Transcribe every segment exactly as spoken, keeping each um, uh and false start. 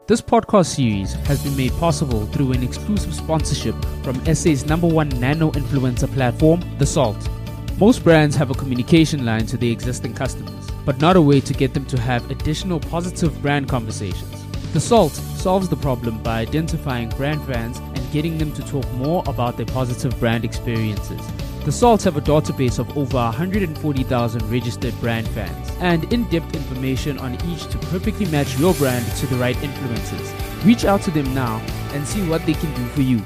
This podcast series has been made possible through an exclusive sponsorship from S A's number one nano influencer platform, The Salt. Most brands have a communication line to their existing customers, but not a way to get them to have additional positive brand conversations. The Salt solves the problem by identifying brand fans and getting them to talk more about their positive brand experiences. The Salt have a database of over one hundred forty thousand registered brand fans and in-depth information on each to perfectly match your brand to the right influencers. Reach out to them now and see what they can do for you.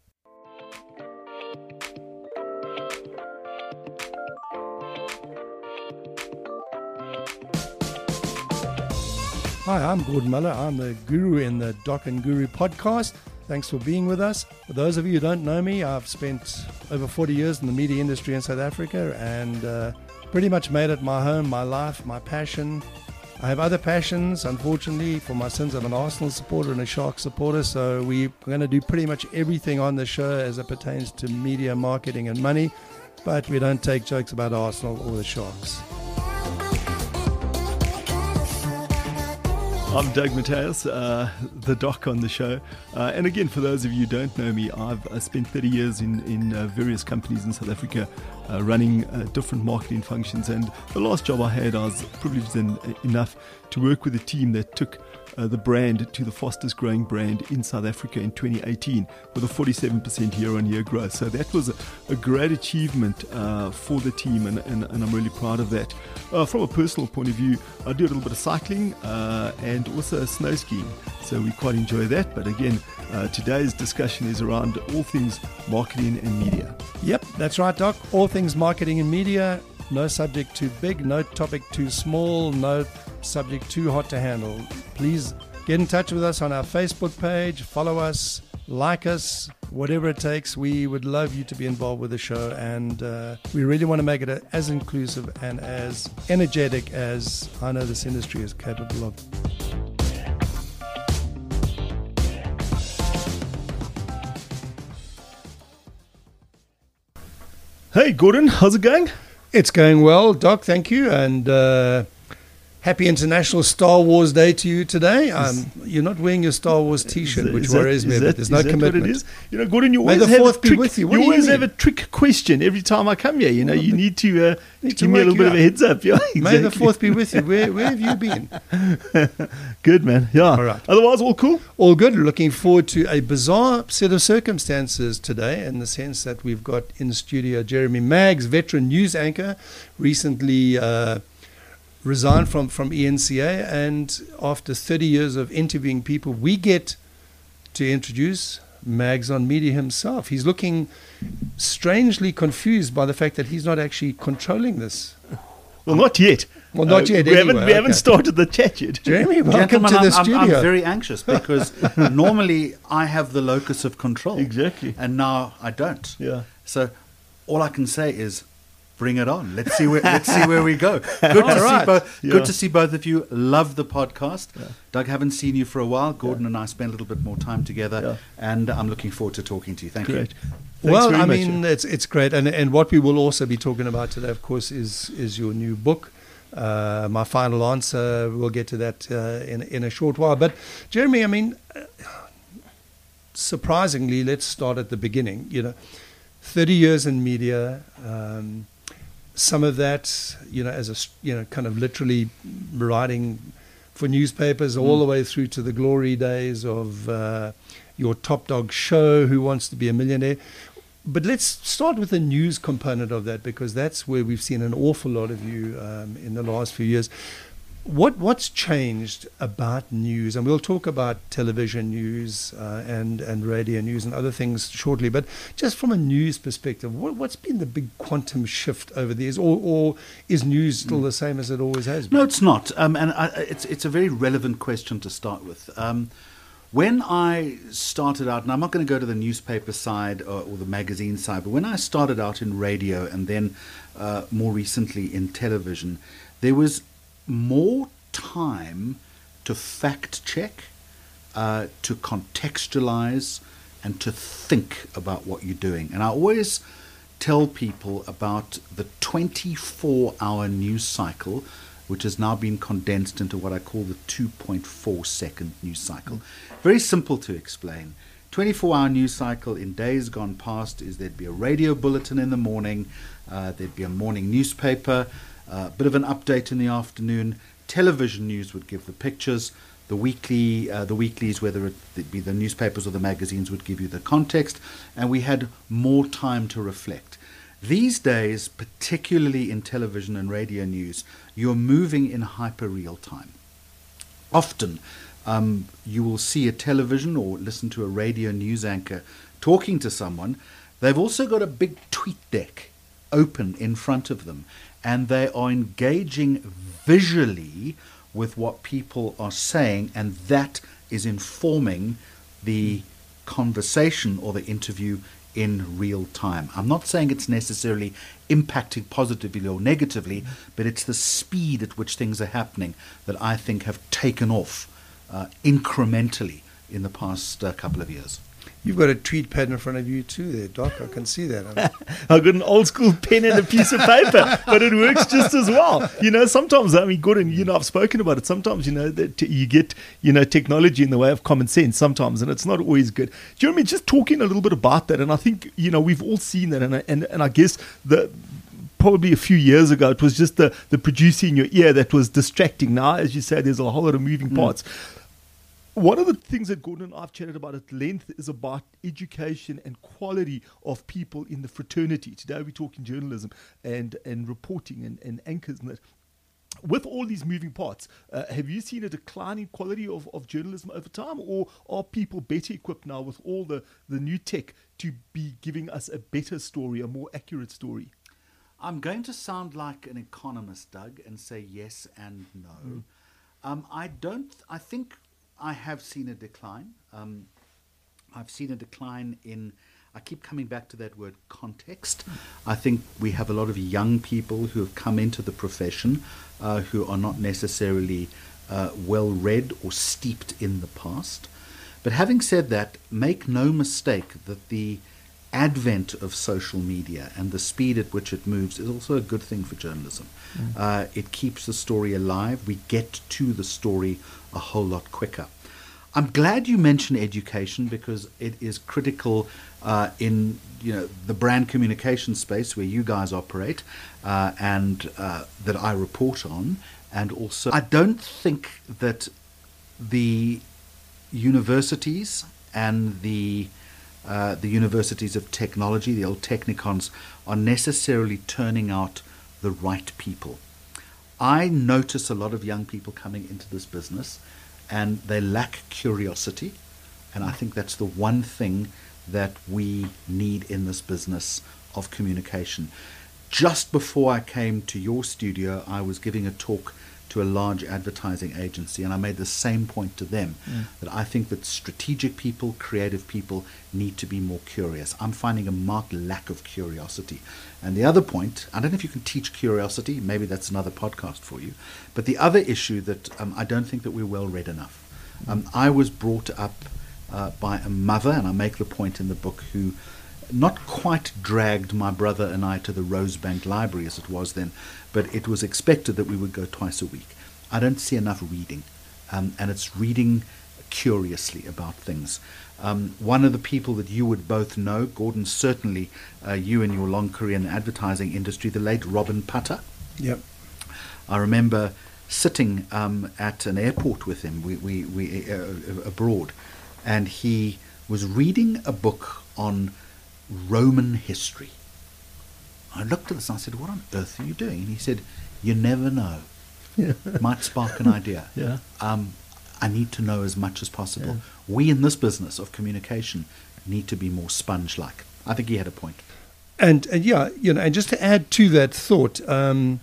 Hi, I'm Gordon Muller. I'm the guru in the Doc and Guru podcast. Thanks for being with us. For those of you who don't know me, I've spent over forty years in the media industry in South Africa and uh, pretty much made it my home, my life, my passion. I have other passions. Unfortunately, for my sins, I'm an Arsenal supporter and a Sharks supporter, so we're going to do pretty much everything on the show as it pertains to media, marketing and money, but we don't take jokes about Arsenal or the Sharks. I'm Doug Mateus, uh, the doc on the show. Uh, and again, for those of you who don't know me, I've uh, spent thirty years in, in uh, various companies in South Africa uh, running uh, different marketing functions. And the last job I had, I was privileged en- enough to work with a team that took uh, the brand to the fastest growing brand in South Africa in twenty eighteen with a forty-seven percent year-on-year growth. So that was a, a great achievement uh, for the team, and, and, and I'm really proud of that. Uh, from a personal point of view, I do a little bit of cycling uh, and also snow skiing, so we quite enjoy that. But again, uh, today's discussion is around all things marketing and media. Yep, that's right, Doc. All things marketing and media. No subject too big, no topic too small, no subject too hot to handle. Please get in touch with us on our Facebook page, follow us, like us, whatever it takes. We would love you to be involved with the show, and uh, we really want to make it a, as inclusive and as energetic as I know this industry is capable of. Hey Gordon, how's it going? It's going well, Doc, thank you, and uh, happy International Star Wars Day to you today. Um, you're not wearing your Star Wars T-shirt, Is which that- worries me, is but that- there's is no that commitment. What it is? You know, Gordon, you May always the have a fourth be trick. with you. You What do you always mean? have a trick question every time I come here. You know, you need to, uh, Need to to give me a wake little you bit of up. a heads up. Yeah, exactly. May the fourth be with you. Where, where have you been? Good, man. Yeah. All right. Otherwise, all cool. All good. Looking forward to a bizarre set of circumstances today, in the sense that we've got in studio Jeremy Maggs, veteran news anchor, recently uh, resigned from, from E N C A, and after thirty years of interviewing people, we get to introduce Maggs on media himself. He's looking strangely confused by the fact that he's not actually controlling this. Well, not yet. Well, not yet, We haven't. anyway, We haven't okay. started the chat yet. Jeremy, welcome Gentlemen, to the I'm, I'm, studio. I'm very anxious because normally I have the locus of control. Exactly. And now I don't. Yeah. So all I can say is, bring it on. Let's see where let's see where we go. Good to right. see both. Yeah. Good to see both of you. Love the podcast. Doug, haven't seen you for a while. Gordon and I spent a little bit more time together, Yeah. and I'm looking forward to talking to you. Thank Great. you. Thanks Well, very I much. mean, it's it's great, and and what we will also be talking about today, of course, is is your new book. Uh, my final answer. We'll get to that uh, in in a short while. But Jeremy, I mean, uh, surprisingly, let's start at the beginning. You know, thirty years in media. Um, some of that, you know, as a s- you know, kind of literally writing for newspapers all the way through to the glory days of uh, your Top Dog show, Who Wants to Be a Millionaire. But let's start with the news component of that, because that's where we've seen an awful lot of you um, in the last few years. What what's changed about news? And we'll talk about television news uh, and and radio news and other things shortly. But just from a news perspective, what, what's been the big quantum shift over the years, or, or is news still the same as it always has been? No, it's not. Um, and I, it's it's a very relevant question to start with. Um, when I started out, and I'm not going to go to the newspaper side or, or the magazine side, but when I started out in radio and then uh, more recently in television, there was more time to fact check, uh, to contextualize, and to think about what you're doing. And I always tell people about the twenty-four hour news cycle which has now been condensed into what I call the two point four second news cycle. Very simple to explain. twenty-four hour news cycle in days gone past is there'd be a radio bulletin in the morning, uh, there'd be a morning newspaper, a uh, bit of an update in the afternoon, television news would give the pictures, the weekly, uh, the weeklies, whether it be the newspapers or the magazines, would give you the context, and we had more time to reflect. These days, particularly in television and radio news, you're moving in hyper real time. Often, um, you will see a television or listen to a radio news anchor talking to someone. They've also got a big tweet deck open in front of them, and they are engaging visually with what people are saying, and that is informing the conversation or the interview in real time. I'm not saying it's necessarily impacting positively or negatively, but it's the speed at which things are happening that I think have taken off uh, incrementally in the past uh, couple of years. You've got a tweet pad in front of you too there, Doc. I can see that. I've got an old school pen and a piece of paper, but it works just as well. You know, sometimes, I mean, Gordon, you know, I've spoken about it. Sometimes, you know, that you get, you know, technology in the way of common sense sometimes, and it's not always good. Do you know what I mean? Just talking a little bit about that, and I think, you know, we've all seen that, and I, and, and I guess the... probably a few years ago, it was just the, the producer in your ear that was distracting. Now, as you say, there's a whole lot of moving mm. parts. One of the things that Gordon and I've chatted about at length is about education and quality of people in the fraternity. Today we're talking journalism and, and reporting and, and anchors and that. With all these moving parts, uh, have you seen a decline in quality of, of journalism over time, or are people better equipped now with all the, the new tech to be giving us a better story, a more accurate story? I'm going to sound like an economist, Doug, and say yes and no. Mm. Um, I don't, I think... I have seen a decline. Um, I've seen a decline in, I keep coming back to that word, context. I think we have a lot of young people who have come into the profession uh, who are not necessarily uh, well read or steeped in the past. But having said that, make no mistake that the advent of social media and the speed at which it moves is also a good thing for journalism. Mm. Uh, it keeps the story alive. We get to the story a whole lot quicker. I'm glad you mentioned education, because it is critical uh, in you know the brand communication space where you guys operate uh, and uh, that I report on. And also, I don't think that the universities and the Uh, the universities of technology, the old technicons, are necessarily turning out the right people. I notice a lot of young people coming into this business and they lack curiosity, and I think that's the one thing that we need in this business of communication. Just before I came to your studio, I was giving a talk to a large advertising agency, and I made the same point to them, mm. that I think that strategic people, creative people need to be more curious. I'm finding a marked lack of curiosity. And the other point, I don't know if you can teach curiosity, maybe that's another podcast for you, but the other issue that um, I don't think that we're well read enough. Um, I was brought up uh, by a mother, and I make the point in the book, who not quite dragged my brother and I to the Rosebank Library as it was then, but it was expected that we would go twice a week. I don't see enough reading, um, and it's reading curiously about things. Um, one of the people that you would both know, Gordon, certainly uh, you in your long career in the advertising industry, the late Robin Putter. Yep. I remember sitting um, at an airport with him, we, we, we uh, abroad, and he was reading a book on Roman history. I looked at this and I said, "What on earth are you doing?" And he said, "You never know. Yeah. Might spark an idea." Yeah. Um, I need to know as much as possible. Yeah. We in this business of communication need to be more sponge-like. I think he had a point. And, and yeah, you know, and just to add to that thought, um,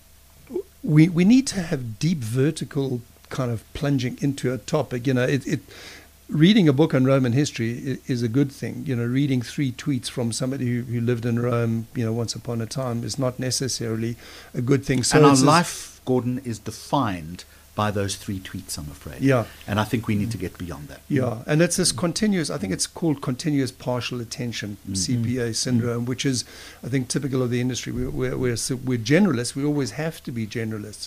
we we need to have deep vertical kind of plunging into a topic. You know, it. it Reading a book on Roman history is a good thing. You know, reading three tweets from somebody who, who lived in Rome, you know, once upon a time is not necessarily a good thing. So and our life, Gordon, is defined by those three tweets, I'm afraid. Yeah. And I think we need to get beyond that. Yeah. And it's this continuous, I think it's called continuous partial attention, mm-hmm. C P A syndrome, mm-hmm. which is, I think, typical of the industry. We're, we're, we're, we're generalists. We always have to be generalists.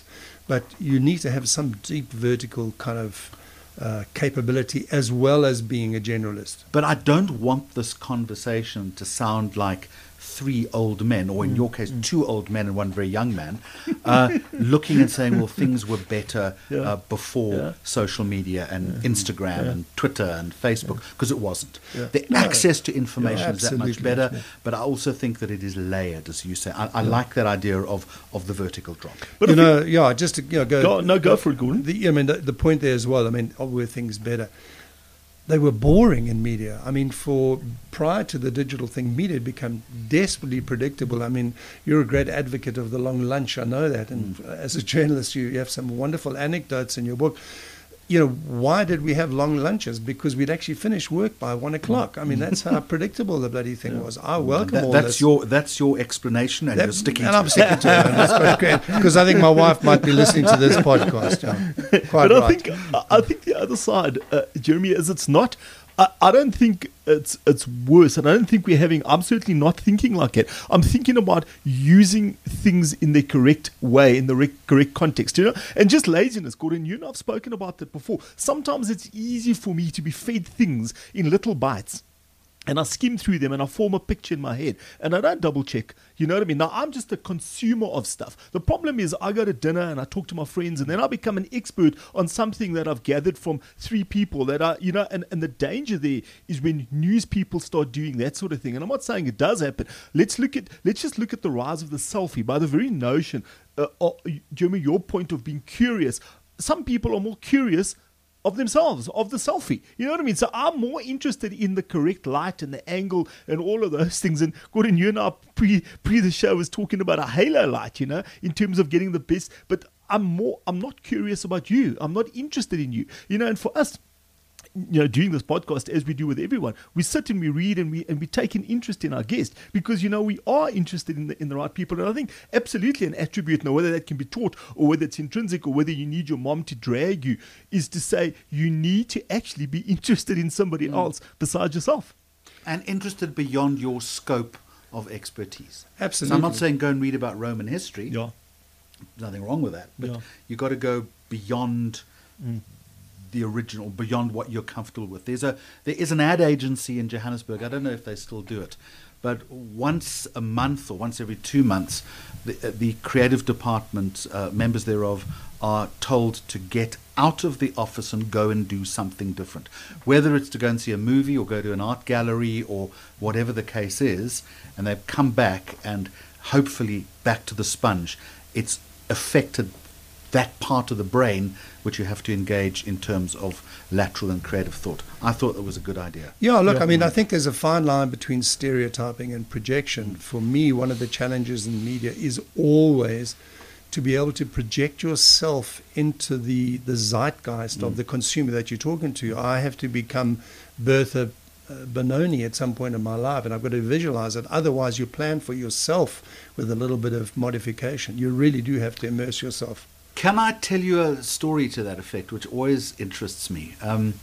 but you need to have some deep vertical kind of uh, capability as well as being a generalist. But I don't want this conversation to sound like three old men, or in mm. your case, mm. two old men and one very young man, uh, looking and saying, well, things were better yeah. uh, before yeah. social media and yeah. Instagram yeah. and Twitter and Facebook, because yeah. it wasn't. Yeah. The no, access to information is that much better, yeah. but I also think that it is layered, as you say. I, I yeah. like that idea of, of the vertical drop. But you know, yeah, just to you know, go, go no, go for it, Gordon. The, I mean, the, the point there as well. I mean, were things better? They were boring in media. I mean, for prior to the digital thing, media had become desperately predictable. I mean, you're a great advocate of the long lunch. I know that. And mm. as a journalist, you, you have some wonderful anecdotes in your book. You know, why did we have long lunches? Because we'd actually finish work by one o'clock. I mean, that's how predictable the bloody thing yeah. was. I welcome that, all that's this. Your, that's your explanation, and that, you're sticking and to I'm it. sticking to it. And that's great, because I think my wife might be listening to this podcast. Yeah. Quite but right. I think, I think the other side, uh, Jeremy, is it's not... I, I don't think it's it's worse, and I don't think we're having. I'm certainly not thinking like it. I'm thinking about using things in the correct way, in the rec- correct context, you know. And just laziness, Gordon. You and I've spoken about that before. Sometimes it's easy for me to be fed things in little bites, and I skim through them and I form a picture in my head, and I don't double check. You know what I mean? Now, I'm just a consumer of stuff. The problem is I go to dinner and I talk to my friends, and then I become an expert on something that I've gathered from three people that are, you know, and, and the danger there is when news people start doing that sort of thing. And I'm not saying it does happen. Let's look at, let's just look at the rise of the selfie by the very notion, uh, uh, Jeremy, your point of being curious. Some people are more curious of themselves, of the selfie. You know what I mean? So I'm more interested in the correct light and the angle and all of those things. And Gordon, you and I pre pre the show was talking about a halo light, you know, in terms of getting the best. But I'm more, I'm not curious about you. I'm not interested in you. You know, and for us, you know, doing this podcast, as we do with everyone, we sit and we read and we and we take an interest in our guest, because, you know, we are interested in the in the right people. And I think absolutely an attribute, now whether that can be taught or whether it's intrinsic or whether you need your mom to drag you, is to say you need to actually be interested in somebody mm. else besides yourself. And interested beyond your scope of expertise. Absolutely. So I'm not saying go and read about Roman history. Yeah. Nothing wrong with that. But yeah. you've got to go beyond mm. the original, beyond what you're comfortable with. There's a there is an ad agency in Johannesburg. I don't know if they still do it, but once a month or once every two months, the, uh, the creative department uh, members thereof are told to get out of the office and go and do something different, whether it's to go and see a movie or go to an art gallery or whatever the case is, and they've come back and hopefully back to the sponge. It's affected that part of the brain which you have to engage in terms of lateral and creative thought. I thought that was a good idea. Yeah, look, yeah. I mean, I think there's a fine line between stereotyping and projection. For me, one of the challenges in media is always to be able to project yourself into the, the zeitgeist mm. of the consumer that you're talking to. I have to become Bertha uh, Benoni at some point in my life, and I've got to visualize it. Otherwise, you plan for yourself with a little bit of modification. You really do have to immerse yourself. Can I tell you a story to that effect, which always interests me? Um,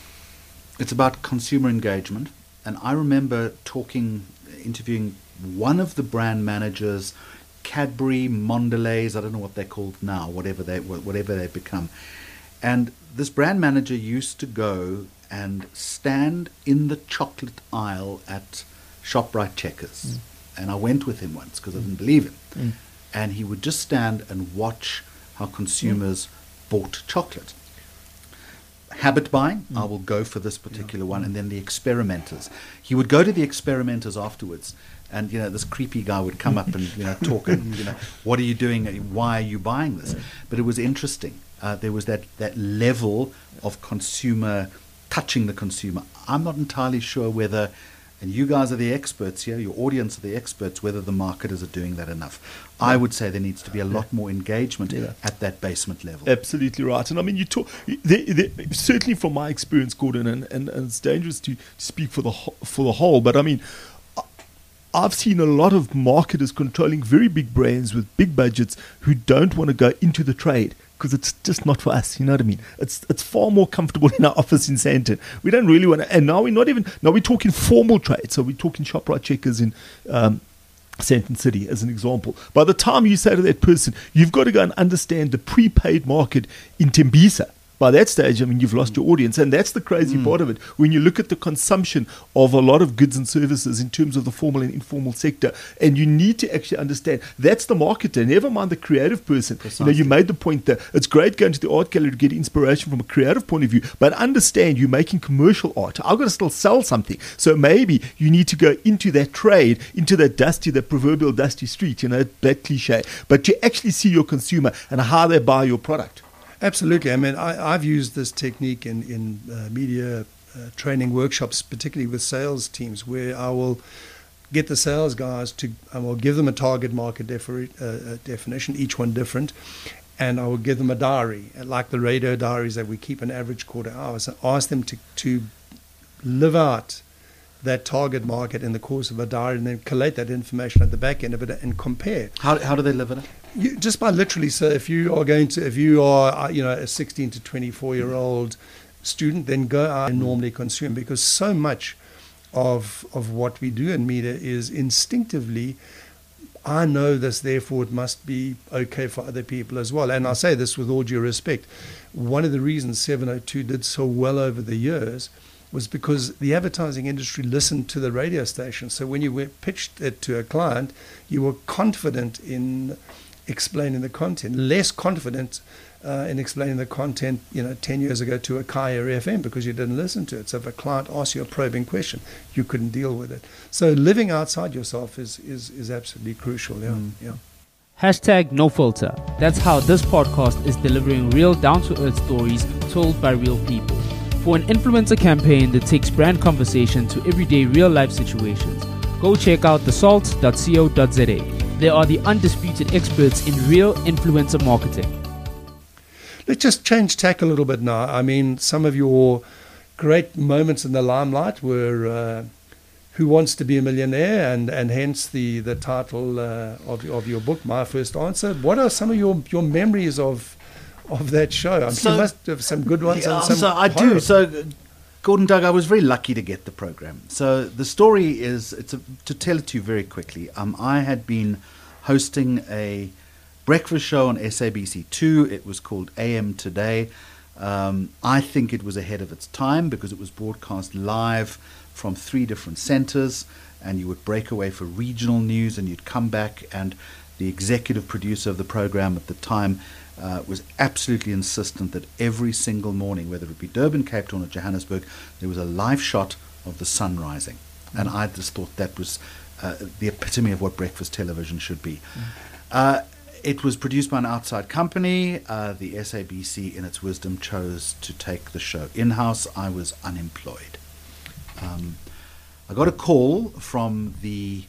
it's about consumer engagement. And I remember talking, interviewing one of the brand managers, Cadbury, Mondelez, I don't know what they're called now, whatever, they, whatever they've become. And this brand manager used to go and stand in the chocolate aisle at ShopRite Checkers. Mm. And I went with him once because I didn't believe him. Mm. And he would just stand and watch how consumers mm. bought chocolate. Habit buying, mm. I will go for this particular yeah. one, and then the experimenters. He would go to the experimenters afterwards, and you know this creepy guy would come up and you know talk and you know what are you doing? Why are you buying this? Yeah. But it was interesting. Uh, there was that that level of consumer touching the consumer. I'm not entirely sure whether. And you guys are the experts here, your audience are the experts, whether the marketers are doing that enough. Yeah. I would say there needs to be a lot more engagement yeah. at that basement level. Absolutely right. And I mean, you talk, they, they, certainly from my experience, Gordon, and, and, and it's dangerous to speak for the, for the whole, but I mean, I've seen a lot of marketers controlling very big brands with big budgets who don't want to go into the trade, because it's just not for us, you know what I mean? It's it's far more comfortable in our office in Sandton. We don't really want to, and now we're not even, now we're talking formal trade, so we're talking ShopRite Checkers in um, Sandton City, as an example. By the time you say to that person, you've got to go and understand the prepaid market in Tembisa. By that stage, I mean, you've lost your audience. And that's the crazy mm. part of it. When you look at the consumption of a lot of goods and services in terms of the formal and informal sector, and you need to actually understand that's the marketer, never mind the creative person. Precisely. You know, you made the point that it's great going to the art gallery to get inspiration from a creative point of view, but understand you're making commercial art. I've got to still sell something. So maybe you need to go into that trade, into that dusty, that proverbial dusty street, you know, that cliche, but you actually see your consumer and how they buy your product. Absolutely. I mean, I, I've used this technique in, in uh, media uh, training workshops, particularly with sales teams, where I will get the sales guys to, I will give them a target market defi- uh, definition, each one different, and I will give them a diary, like the radio diaries that we keep an average quarter hours, and ask them to, to live out that target market in the course of a diary and then collate that information at the back end of it and compare. How, how do they live it? You, just by literally, so if you are going to, if you are, you know, a sixteen to twenty-four year old student, then go out and normally consume, because so much of of what we do in media is instinctively, I know this, therefore it must be okay for other people as well. And I say this with all due respect. One of the reasons seven oh two did so well over the years was because the advertising industry listened to the radio station. So when you went, pitched it to a client, you were confident in explaining the content, less confident uh, in explaining the content, you know, ten years ago to a Kaya F M because you didn't listen to it. So if a client asked you a probing question, you couldn't deal with it. So living outside yourself is is, is absolutely crucial. Yeah, mm. yeah. Hashtag no filter. That's how this podcast is delivering real down-to-earth stories told by real people. For an influencer campaign that takes brand conversation to everyday real-life situations, go check out the salt dot co dot za. They are the undisputed experts in real influencer marketing. Let's just change tack a little bit now. I mean, some of your great moments in the limelight were uh, Who Wants to Be a Millionaire, and, and hence the, the title uh, of, of your book, My First Answer. What are some of your, your memories of of that show? I'm so, sure you must have some good ones. Yeah, and some so I horror. do. So, Gordon Doug, I was very lucky to get the program. So the story is, it's a, to tell it to you very quickly. Um, I had been hosting a breakfast show on S A B C two. It was called A M Today. Um, I think it was ahead of its time because it was broadcast live from three different centres, and you would break away for regional news and you'd come back, and the executive producer of the program at the time uh, was absolutely insistent that every single morning, whether it be Durban, Cape Town or Johannesburg, there was a live shot of the sun rising. Mm. And I just thought that was uh, the epitome of what breakfast television should be. Mm. Uh, it was produced by an outside company. Uh, the S A B C, in its wisdom, chose to take the show in-house. I was unemployed. Um, I got a call from the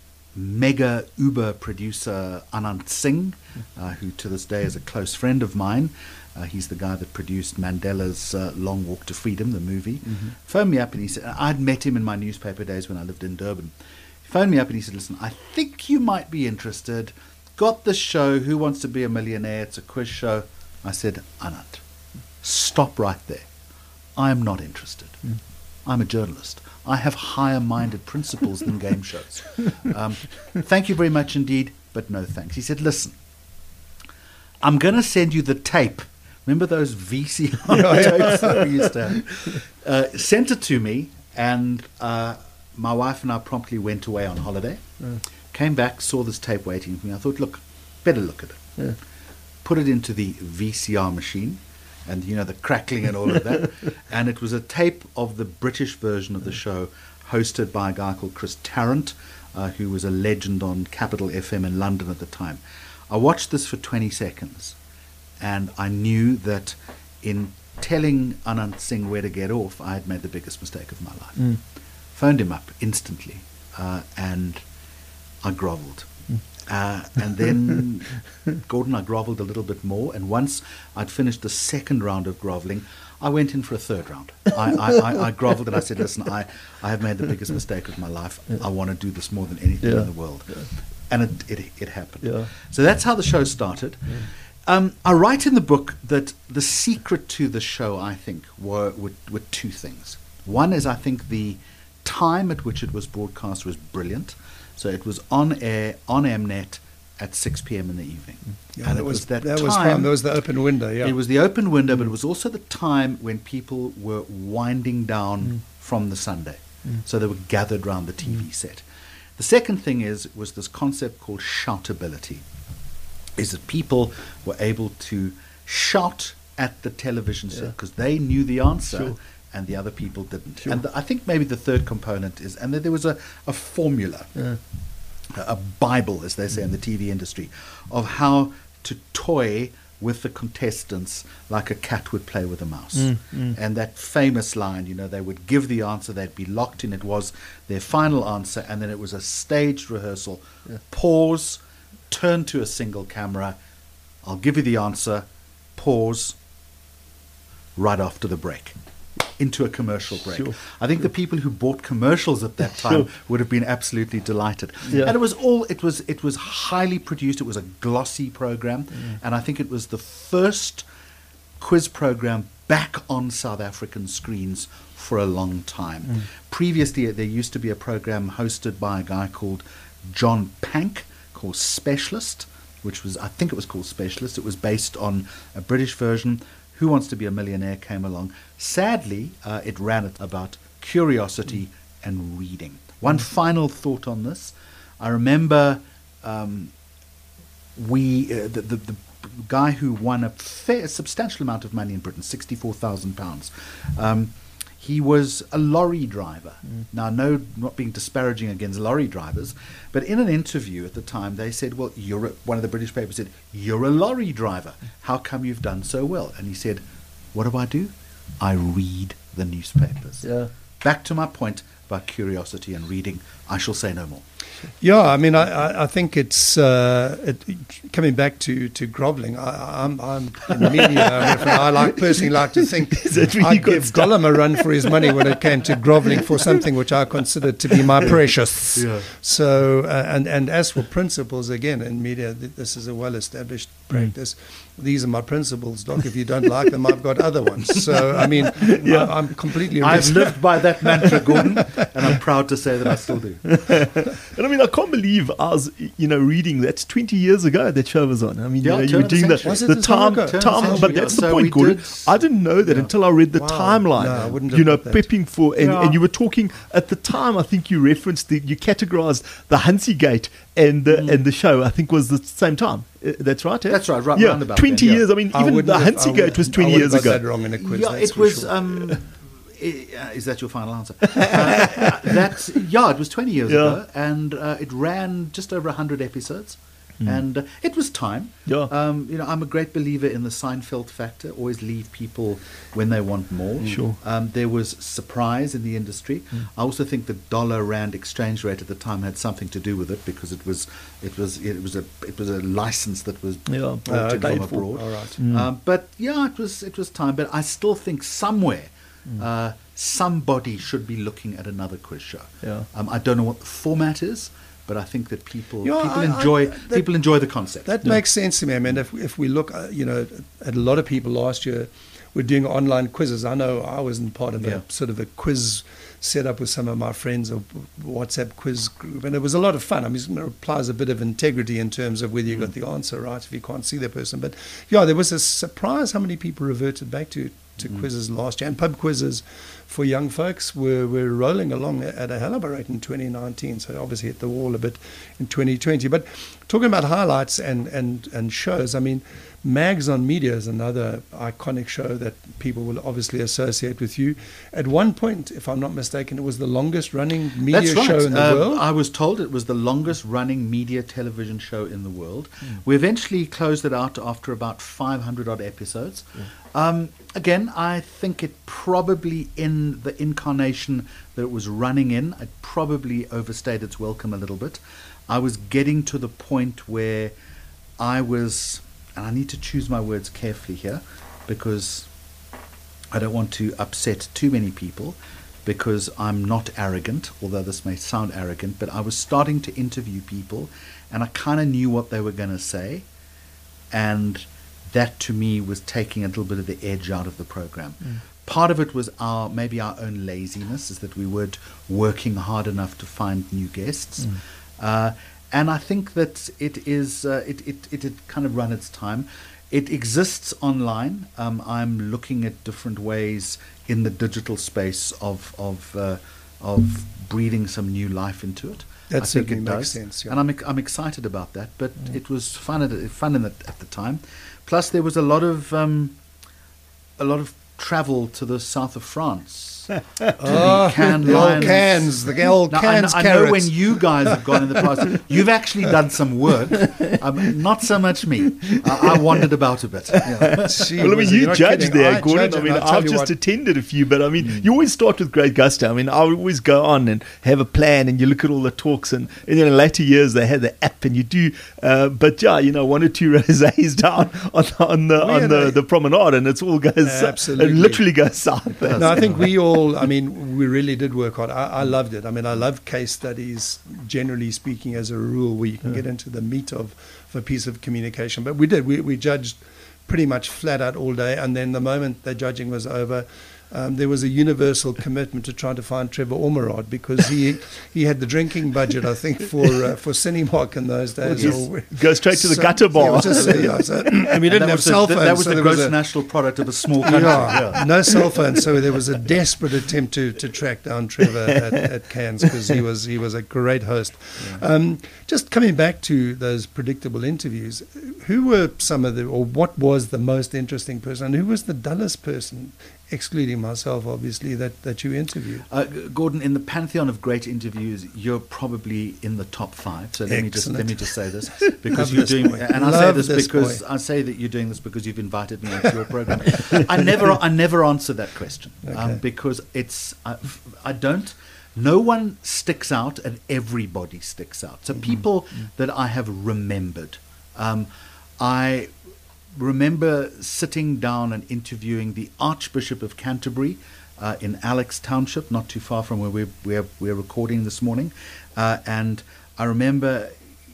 mega Uber producer Anand Singh, uh, who to this day is a close friend of mine. Uh, he's the guy that produced Mandela's uh, Long Walk to Freedom, the movie. Mm-hmm. Phoned me up and he said, I'd met him in my newspaper days when I lived in Durban. He phoned me up and he said, listen, I think you might be interested. Got this show, Who Wants to Be a Millionaire? It's a quiz show. I said, Anand, stop right there. I am not interested. Mm. I'm a journalist. I have higher-minded principles than game shows. Um, thank you very much indeed, but no thanks. He said, listen, I'm going to send you the tape. Remember those V C R tapes that we used to have? Uh, sent it to me, and uh, my wife and I promptly went away on holiday. Mm. Came back, saw this tape waiting for me. I thought, look, better look at it. Yeah. Put it into the V C R machine. And, you know, the crackling and all of that. And it was a tape of the British version of the show, hosted by a guy called Chris Tarrant, uh, who was a legend on Capital F M in London at the time. I watched this for twenty seconds, and I knew that in telling Anand Singh where to get off, I had made the biggest mistake of my life. Mm. Phoned him up instantly, uh, and I grovelled. Uh, and then, Gordon, I grovelled a little bit more. And once I'd finished the second round of grovelling, I went in for a third round. I, I, I, I grovelled and I said, listen, I, I have made the biggest mistake of my life. I want to do this more than anything yeah. in the world. Yeah. And it, it, it happened. Yeah. So that's how the show started. Yeah. Um, I write in the book that the secret to the show, I think, were, were, were two things. One is, I think, the time at which it was broadcast was brilliant. So it was on air, on Mnet, at six p.m. in the evening. Yeah, and that it was was that, that time, was fun. That was the open window. Yeah, it was the open window, but it was also the time when people were winding down Mm. from the Sunday. Mm. So they were gathered around the T V set. The second thing is was this concept called shoutability, is that people were able to shout at the television set Yeah. because they knew the answer Sure. and the other people didn't. Sure. And the, I think maybe the third component is, and there was a, a formula, Yeah. a Bible, as they say in the T V industry, of how to toy with the contestants like a cat would play with a mouse. Mm, mm. And that famous line, you know, they would give the answer, they'd be locked in, it was their final answer, and then it was a staged rehearsal. Yeah. Pause, turn to a single camera, I'll give you the answer, pause, right after the break. Into a commercial break. Sure. I think the people who bought commercials at that time Sure. would have been absolutely delighted. Yeah. And it was all it was it was highly produced. It was a glossy program, and I think it was the first quiz program back on South African screens for a long time. Mm. Previously, there used to be a program hosted by a guy called John Pank called Specialist, which was I think it was called Specialist. It was based on a British version. Who Wants to Be a Millionaire came along. Sadly, uh, it ran at about curiosity and reading. One final thought on this. I remember um, we uh, the, the, the guy who won a fair, substantial amount of money in Britain, sixty-four thousand pounds. Um, he was a lorry driver. Mm. Now, no, not being disparaging against lorry drivers, but in an interview at the time, they said, well, you're a, one of the British papers said, you're a lorry driver. How come you've done so well? And he said, what do I do? I read the newspapers. Yeah. Back to my point about curiosity and reading, I shall say no more. Yeah, I mean, I, I, I think it's uh, it, coming back to, to grovelling. I, I'm, I'm in media. I, mean, I like personally like to think really I'd good give stuff? Gollum a run for his money when it came to grovelling for something which I considered to be my precious. Yeah. So, uh, and and as for principles, again, in media, th- this is a well-established practice. These are my principles, Doc. If you don't like them, I've got other ones. So, I mean, Yeah. I, I'm completely. I've lived by that mantra, Gordon, and I'm proud to say that I still do. And I mean, I can't believe I was, you know, reading that's twenty years ago that show was on. I mean, Yeah, you know, you turn were of the doing the, century. Was it the as long time, ago? Turn of the time, century, but yeah. that's So the we point, Gordon. did- I didn't know that Yeah. until I read the Wow. timeline. No, I wouldn't you have know, got that. prepping for, and, Yeah. and you were talking at the time. I think you referenced the, you categorized the Hansie Gate and the and the show. I think was the same time. Uh, That's right. eh? That's right, right Yeah, round about twenty then, yeah. years. I mean, I even wouldn't the have- I Hansie Gate would- was I twenty would years have got ago. that wrong in a quiz. Yeah, that's it for was. sure. Um, i- uh, is that your final answer? Uh, that's yeah. It was twenty years Yeah. ago, and uh, it ran just over a hundred episodes, and uh, it was time. Yeah. Um, you know, I'm a great believer in the Seinfeld factor. Always leave people when they want more. Sure. Um, there was surprise in the industry. I also think the dollar rand exchange rate at the time had something to do with it because it was it was it was a it was a license that was Yeah, brought uh, in paid from for. abroad. All right. Mm. Um, but yeah, it was it was time. But I still think somewhere uh, somebody should be looking at another quiz show. Yeah. Um, I don't know what the format is, but I think that people Yeah, people I- I- enjoy that- people enjoy the concept. That makes sense to me. I mean, if if we look, uh, you know, at a lot of people last year were doing online quizzes. I know I wasn't part of Yeah. a sort of a quiz set up with some of my friends, or WhatsApp quiz group, and it was a lot of fun. I mean, it requires a bit of integrity in terms of whether you got the answer right if you can't see the person. But yeah, there was a surprise how many people reverted back to to quizzes last year, and pub quizzes for young folks were, were rolling along at a hell of a rate in twenty nineteen. So obviously hit the wall a bit in twenty twenty. But talking about highlights and, and, and shows, I mean, Mags on Media is another iconic show that people will obviously associate with you. At one point, if I'm not mistaken, it was the longest running media That's right. show in the Uh, world. I was told it was the longest running media television show in the world. We eventually closed it out after about five hundred odd episodes. Um, again, I think it probably, in the incarnation that it was running in, it probably overstayed its welcome a little bit. I was getting to the point where I was, and I need to choose my words carefully here because I don't want to upset too many people, because I'm not arrogant, although this may sound arrogant, but I was starting to interview people and I kind of knew what they were going to say, and that to me was taking a little bit of the edge out of the program. Mm. Part of it was our maybe our own laziness, is that we weren't working hard enough to find new guests. Mm. Uh, and I think that it is uh, it, it, it had kind of run its time. It exists online. Um, I'm looking at different ways in the digital space of of uh, of breathing some new life into it. That I think certainly it makes does. sense, yeah. And I'm ex- I'm excited about that. But Mm. it was fun at fun in the, at the time. Plus, there was a lot of um, a lot of travel to the south of France. to Oh, the Cannes the old Lions. cans, the old Now, I, cans kn- I know carrots. when you guys have gone in the past, you've actually done some work. Um, not so much me. I, I wandered about a bit. Yeah. Gee Well, I mean, whiz, you you're not judge kidding. there, I Gordon. judge, I mean, and I'll tell I've you just what, attended a few, but I mean, you always start with great gusto. I mean, I always go on and have a plan, and you look at all the talks, and, and in later years they had the app, and you do. Uh, but yeah, you know, one or two rosés down on, on the We on had the, a- the promenade, and it's all goes Absolutely. it literally goes south. No, I think we all, I mean, we really did work hard. I, I loved it. I mean, I love case studies, generally speaking, as a rule, where you can get into the meat of, of a piece of communication. But we did. We, we judged pretty much flat out all day. And then the moment the judging was over, um, there was a universal commitment to try to find Trevor Ormerod, because he he had the drinking budget, I think, for uh, for Cinemark in those days. Yes. Or- Go straight to the So- gutter bar. yeah, it was just, yeah, so- and we didn't that have was the- cell that- phones. That was so the there gross a- national product of a small country. yeah, Yeah. no cell phone. So there was a desperate attempt to, to track down Trevor at, at Cannes, because he was he was a great host. Um, just coming back to those predictable interviews, who were some of the, or what was the most interesting person, and who was the dullest person, excluding myself, obviously, that, that you interviewed? Uh, G- Gordon, in the pantheon of great interviews, you're probably in the top five. So let me just let Excellent. me just say this, because Love you're this doing, boy. and I say Love this, this because boy. I say that you're doing this because you've invited me onto your program. I never I never answer that question um, Okay. because it's I, I don't. No one sticks out, and everybody sticks out. So people that I have remembered, um, I remember sitting down and interviewing the Archbishop of Canterbury uh, in Alex Township, not too far from where we're, we're, we're recording this morning. Uh, and I remember,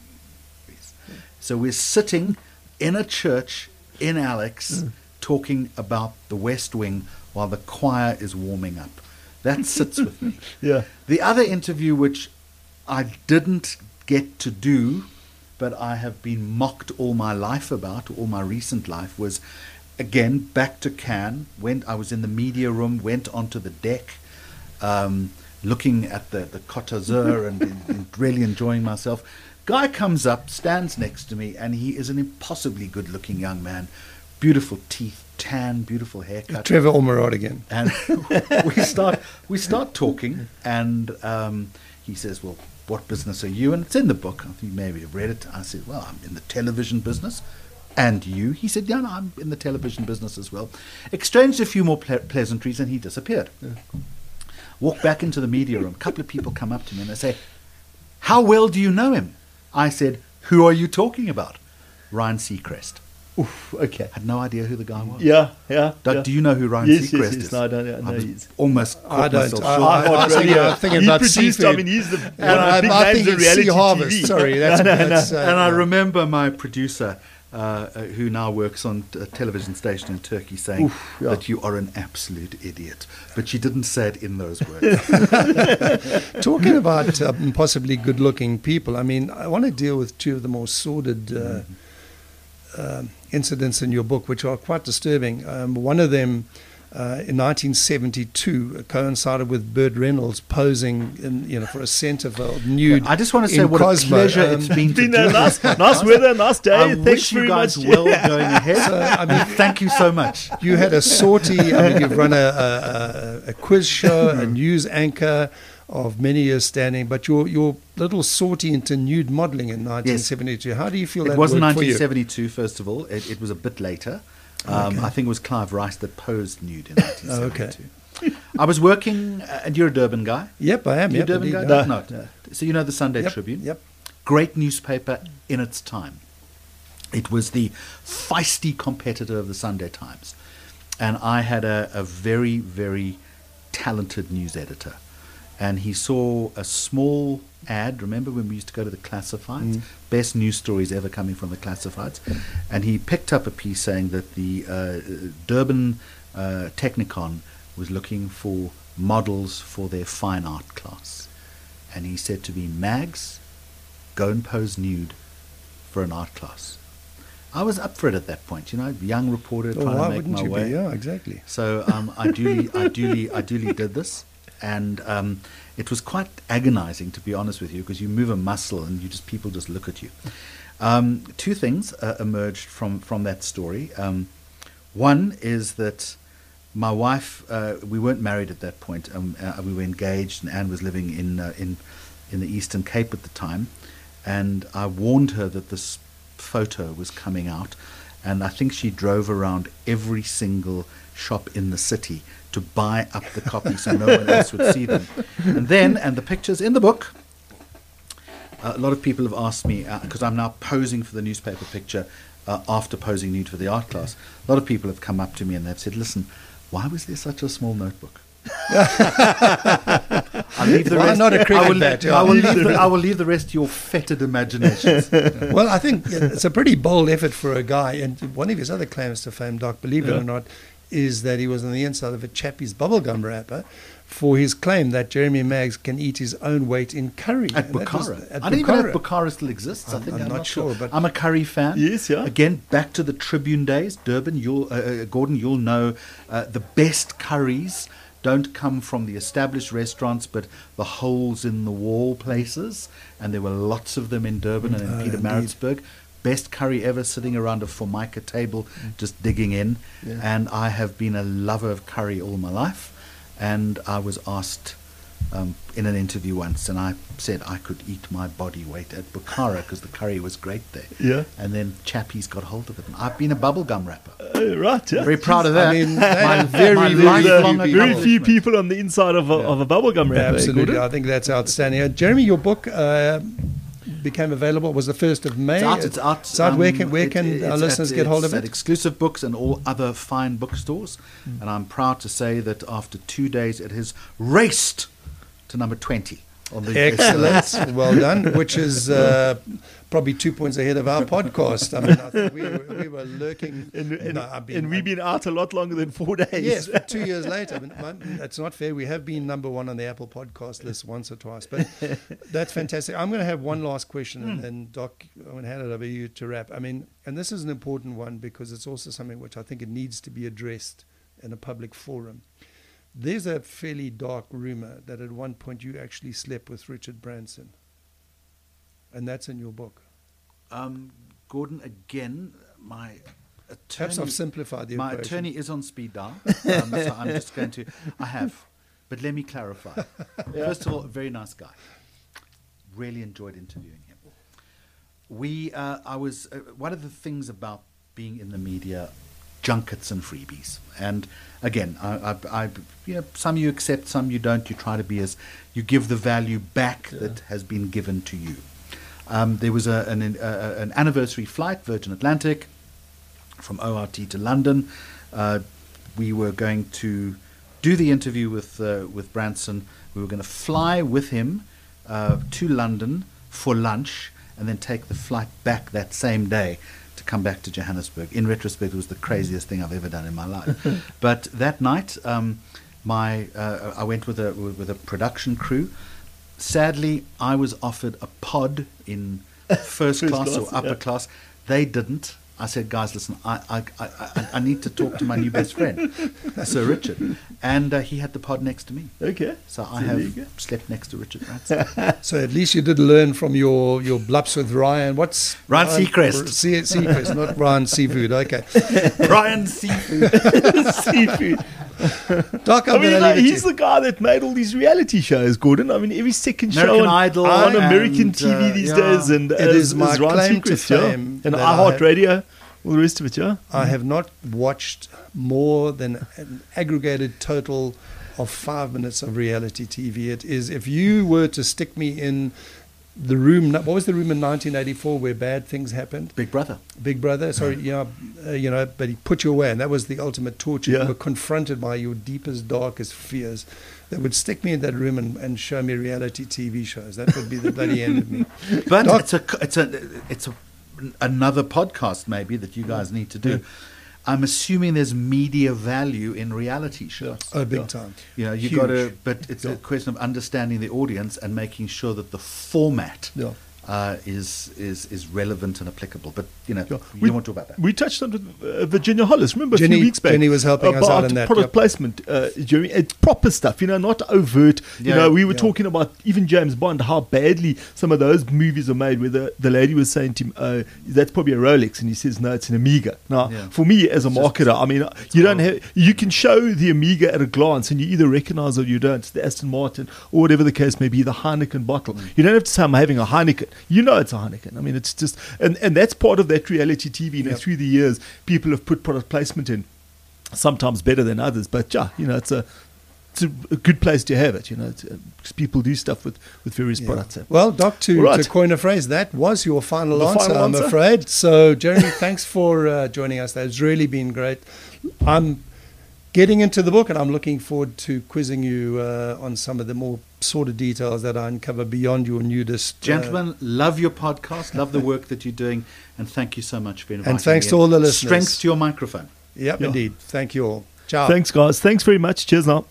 so we're sitting in a church in Alex talking about the West Wing while the choir is warming up. That sits with me. Yeah. The other interview, which I didn't get to do, but I have been mocked all my life about, all my recent life, was again back to Cannes. Went, I was in the media room, went onto the deck, um, looking at the, the Côte d'Azur and, and really enjoying myself. Guy comes up, stands next to me, and he is an impossibly good-looking young man. Beautiful teeth, tan, beautiful haircut. Trevor Ormerod again. And we start we start talking, and um, he says, "Well, what business are you?" And it's in the book. I think maybe you've read it. I said, "Well, I'm in the television business." "And you?" He said, "Yeah, no, I'm in the television business as well." Exchanged a few more ple- pleasantries, and he disappeared. Walk back into the media room. A couple of people come up to me and they say, "How well do you know him?" I said, "Who are you talking about?" "Ryan Seacrest." Oof, okay. Had no idea who the guy was. Yeah, yeah. Doug, yeah. do you know who Ryan Yes, Seacrest yes, yes. is? No, I don't know. I know was he's- almost caught I don't. myself I, short. I, I was thinking, I was thinking he about produced, seafood. I mean, he's the one And of the I, big I names think of it's Sea reality Harvest. T V. Sorry, that's, No, no, that's uh, And I remember my producer, uh, uh, who now works on a television station in Turkey, saying Oof, yeah. that you are an absolute idiot. But she didn't say it in those words. talking about um, possibly good-looking people. I mean, I want to deal with two of the more sordid uh, uh, incidents in your book, which are quite disturbing. Um, one of them, uh, in nineteen seventy-two, coincided with Burt Reynolds posing, in, you know, for a centerfold nude. I just want to say in what Cosmo. a pleasure Um, it's been to Been do a this. nice, nice weather, nice day. I Thanks wish very you guys much. well going ahead. So, I mean, Thank you so much. You had a sortie. I mean, you've run a, a, a, a quiz show, a news anchor of many years standing, but your your little sortie into nude modelling in nineteen seventy-two. How do you feel It that wasn't worked for nineteen you? seventy-two, first of all. It, it was a bit later. Um, Okay. I think it was Clive Rice that posed nude in nineteen Oh, okay. seventy-two. I was working, uh, and you're a Durban guy. Yep, I am. You a Yep, Durban indeed. guy? No. No. So you know the Sunday Yep, Tribune? Yep. Great newspaper in its time. It was the feisty competitor of the Sunday Times. And I had a, a very, very talented news editor. And he saw a small ad. Remember when we used to go to the classifieds? Mm. Best news stories ever coming from the classifieds. And he picked up a piece saying that the uh, Durban uh, Technicon was looking for models for their fine art class. And he said to me, "Mags, go and pose nude for an art class. I was up for it at that point, you know, young reporter Well, trying why to make wouldn't my you way. be? Yeah, exactly. So um, I duly, I duly, I duly did this, and um, it was quite agonizing, to be honest with you, because you move a muscle and you just people just look at you. Um, two things uh, emerged from from that story. Um, one is that my wife, uh, we weren't married at that point. Um, uh, we were engaged, and Anne was living in uh, in in the Eastern Cape at the time, and I warned her that this photo was coming out, and I think she drove around every single shop in the city to buy up the copy so no one else would see them. And then, and the picture's in the book, uh, a lot of people have asked me, because uh, I'm now posing for the newspaper picture uh, after posing nude for the art class, a lot of people have come up to me and they've said, listen, why was there such a small notebook? I'll leave the Why rest, not a cricket I will, bat? I, will leave the, I will leave the rest to your fetid imaginations. Well, I think it's a pretty bold effort for a guy. And one of his other claims to fame, Doc, believe it Yeah. or not, is that he was on the inside of a Chappie's bubblegum wrapper for his claim that Jeremy Maggs can eat his own weight in curry. At And that was- Bukhara. at I don't even know if Bukhara. Bukhara still exists. I I'm- think I'm I'm, not not sure, sure. but- I'm a curry fan. Yes, yeah. Again, back to the Tribune days, Durban. You'll, uh, uh, Gordon, you'll know uh, the best curries don't come from the established restaurants, but the holes in the wall places. And there were lots of them in Durban and in Uh, Pietermaritzburg. Best curry ever, sitting around a Formica table, just digging in. Yeah. And I have been a lover of curry all my life. And I was asked um, in an interview once, and I said I could eat my body weight at Bukhara because the curry was great there. Yeah. And then Chappie's got hold of it. And I've been a bubblegum rapper. Uh, right, yeah. Very proud of that. I mean, they My- are very, my very lifelong few Very few accomplishment. people on the inside of a, of a bubblegum wrapper. eh, Absolutely. Gordon? I think that's outstanding. Uh, Jeremy, your book uh, became available, was the first of May. It's out. It's out. It's out. Where um, can, where it- can it's our at- listeners get hold it's of At it? Exclusive Books and all other fine bookstores. Hmm. And I'm proud to say that after two days, it has raced to number twenty on the Excellent. Well done. Which is uh, probably two points ahead of our podcast. I mean, I think we were, we were lurking. And, and, No, I mean, and we've been out a lot longer than four days. Yes, but two years later. I mean, my- that's not fair. We have been number one on the Apple podcast list once or twice, but that's fantastic. I'm going to have one last question, and, and Doc, I'm going to hand it over to you to wrap. I mean, and this is an important one because it's also something which I think it needs to be addressed in a public forum. There's a fairly dark rumor that at one point you actually slept with Richard Branson, and that's in your book. Um, Gordon, again, my Perhaps I've attorney, simplified the my equation. attorney is on speed dial, um, so I'm just going to. I have, but let me clarify. First of all, a very nice guy. Really enjoyed interviewing him. We, uh, I was uh, one of the things about being in the media, junkets and freebies, and again, I, I, I, you know, some you accept, some you don't. You try to be as you give the value back that has been given to you. Um, there was a, an, a, an anniversary flight, Virgin Atlantic, from O R T to London. Uh, we were going to do the interview with uh, with Branson. We were going to fly with him uh, to London for lunch and then take the flight back that same day to come back to Johannesburg. In retrospect, it was the craziest thing I've ever done in my life. But that night, um, my uh, I went with a with a production crew. Sadly, I was offered a pod in first, First class, class, or upper yeah. class. They didn't. I said, guys, listen, I, I, I, I, I need to talk to my new best friend, Sir Richard. And uh, he had the pod next to me. Okay. So I There you go. have slept next to Richard Branson. So at least you did learn from your, your blups with Ryan. What's Ryan Seacrest. Se- Seacrest, not Ryan Seafood. Okay. Brian Seafood. Seafood. Doc, I I'm mean, going like, to he's the guy that made all these reality shows, Gordon. I mean, every second show American on, Idol on American and, T V uh, these yeah. days, and It as, is my as Ryan claim to Seacrest, yeah. fame and that I have- iHeartRadio, all the rest of it, yeah. I have not watched more than an aggregated total of five minutes of reality T V. It is, if you were to stick me in the room, what was the room in nineteen eighty-four where bad things happened? Big Brother. Big Brother, sorry, you know, uh, you know, but he put you away, and that was the ultimate torture. Yeah. You were confronted by your deepest, darkest fears. That would stick me in that room and, and show me reality T V shows. That would be the bloody end of me. But Doc- it's a it's a it's a another podcast maybe that you guys need to do. Yeah. I'm assuming there's media value in reality shows. Oh, big Yeah. time. You know, you Huge. got to, but it's Yeah. a question of understanding the audience and making sure that the format Yeah. uh, is is is relevant and applicable. But you know, Yeah. you We- don't want to talk about that. We touched on uh, Virginia Hollis. Remember a Jenny- few weeks back? Jenny was helping us about out in that, product yep. placement, uh, Jeremy. It's proper stuff, you know, not overt. You Yeah, know, we were yeah. talking about even James Bond, how badly some of those movies are made, where the, the lady was saying to him, uh, that's probably a Rolex, and he says, no, it's an Amiga. Now, Yeah. for me as a It's just- marketer, I mean, you don't have, you can show the Amiga at a glance, and you either recognize or you don't. It's the Aston Martin, or whatever the case may be, the Heineken bottle. Mm. You don't have to say, I'm having a Heineken. You know it's a Heineken. I mean, it's just, and, and that's part of that reality T V. You know, Yep. through the years, people have put product placement in, sometimes better than others, but yeah, you know, it's a, it's a, a good place to have it, you know, it's, uh, because people do stuff with, with various Yeah. products. Well, Doc, to, All right. to coin a phrase, that was your final The answer, final I'm answer? afraid. So, Jeremy, thanks for uh, joining us. That's really been great. I'm getting into the book, and I'm looking forward to quizzing you uh, on some of the more sort of details that I uncover beyond your nudist. uh, Gentlemen, love your podcast, love the work that you're doing, and thank you so much for inviting And thanks me to in. all the listeners. Strength to your microphone. Yep, Yeah. indeed. Thank you all. Ciao. Thanks, guys. Thanks very much. Cheers now.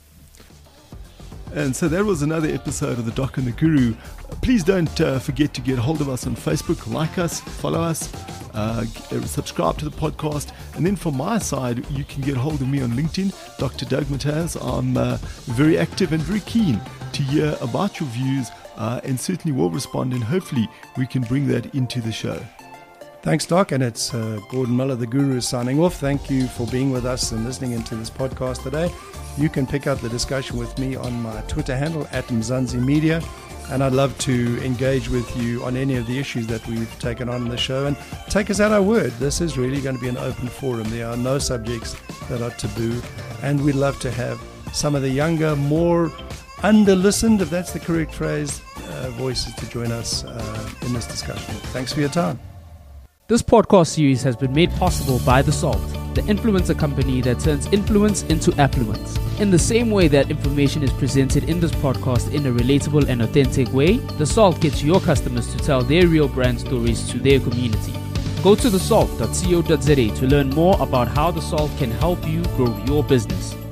And so that was another episode of The Doc and the Guru. Please don't uh, forget to get hold of us on Facebook, like us, follow us, uh, g- uh, subscribe to the podcast. And then from my side, you can get hold of me on LinkedIn, Doctor Doug Mataz. I'm uh, very active and very keen to hear about your views uh, and certainly will respond. And hopefully we can bring that into the show. Thanks, Doc. And it's uh, Gordon Miller, the Guru, signing off. Thank you for being with us and listening into this podcast today. You can pick up the discussion with me on my Twitter handle, at Mzansi Media. And I'd love to engage with you on any of the issues that we've taken on in the show. And take us at our word. This is really going to be an open forum. There are no subjects that are taboo. And we'd love to have some of the younger, more under-listened, if that's the correct phrase, uh, voices to join us uh, in this discussion. Thanks for your time. This podcast series has been made possible by The Salt, the influencer company that turns influence into affluence. In the same way that information is presented in this podcast in a relatable and authentic way, The Salt gets your customers to tell their real brand stories to their community. Go to the salt dot co dot za to learn more about how The Salt can help you grow your business.